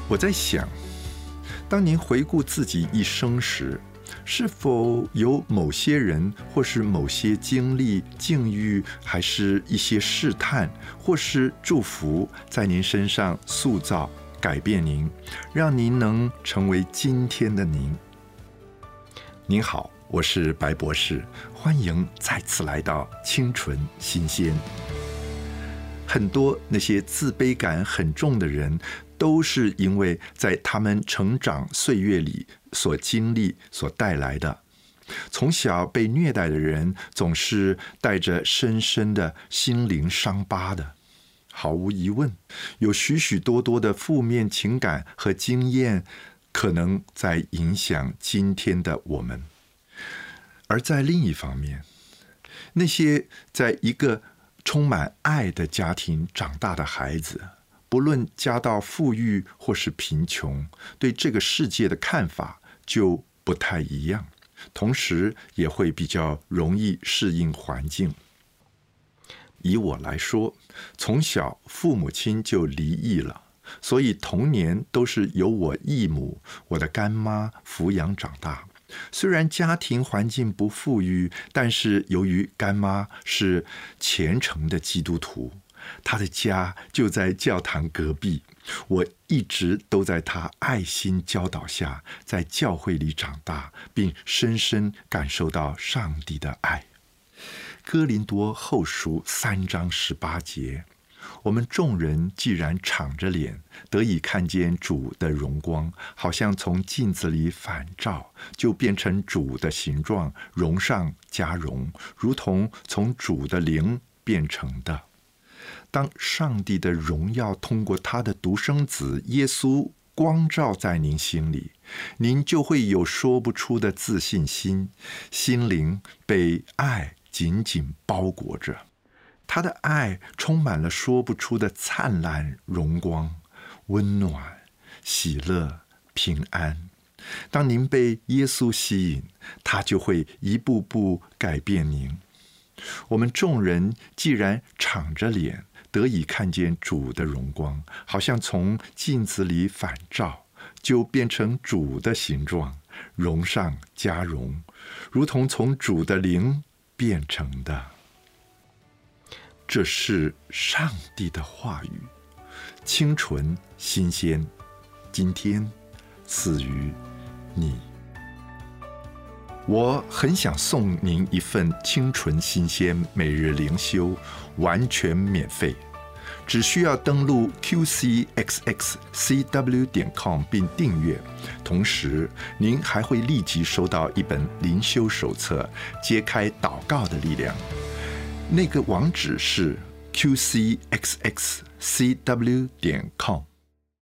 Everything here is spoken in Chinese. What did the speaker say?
我在想，当您回顾自己一生时，是否有某些人或是某些经历、境遇，还是一些试探或是祝福，在您身上塑造、改变您，让您能成为今天的您？您好，我是白博士，欢迎再次来到清纯新鲜。很多那些自卑感很重的人，都是因为在他们成长岁月里所经历所带来的。从小被虐待的人总是带着深深的心灵伤疤的。毫无疑问，有许许多多的负面情感和经验可能在影响今天的我们。而在另一方面，那些在一个充满爱的家庭长大的孩子，不论家道富裕或是贫穷，对这个世界的看法就不太一样，同时也会比较容易适应环境。以我来说，从小父母亲就离异了，所以童年都是由我义母，我的干妈抚养长大。虽然家庭环境不富裕，但是由于干妈是虔诚的基督徒，她的家就在教堂隔壁，我一直都在她爱心教导下，在教会里长大，并深深感受到上帝的爱。哥林多后书3章18节，我们众人既然敞着脸，得以看见主的荣光，好像从镜子里反照，就变成主的形状，荣上加荣，如同从主的灵变成的。当上帝的荣耀通过他的独生子耶稣光照在您心里，您就会有说不出的自信心，心灵被爱紧紧包裹着。他的爱充满了说不出的灿烂荣光、温暖、喜乐、平安。当您被耶稣吸引，他就会一步步改变您。我们众人既然敞着脸，得以看见主的荣光，好像从镜子里反照，就变成主的形状，荣上加荣，如同从主的灵变成的。这是上帝的话语，清纯新鲜，今天赐予你。我很想送您一份清纯新鲜每日灵修，完全免费，只需要登录 qcxxcw.com 并订阅，同时您还会立即收到一本灵修手册，揭开祷告的力量。那个网址是 qcxxcw.com。